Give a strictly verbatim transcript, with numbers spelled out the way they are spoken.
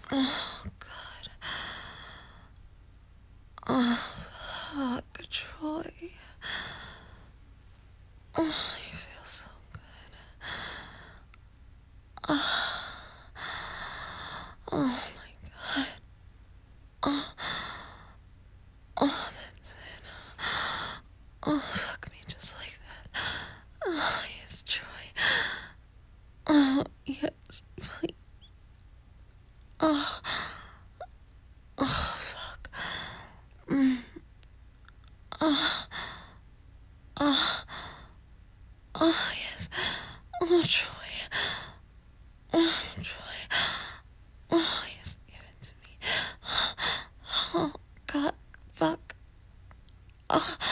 Oh, God. Oh, fuck, Troy. Oh, you feel so good. Oh, oh my God. Oh, oh, that's it. Oh, fuck me just like that. Oh, yes, Troy. Oh, yes, please. Oh, oh, fuck. Mm. Oh, oh, oh, yes. Oh, Troy. Oh, Troy. Oh, yes, give it to me. Oh, God, fuck. Oh.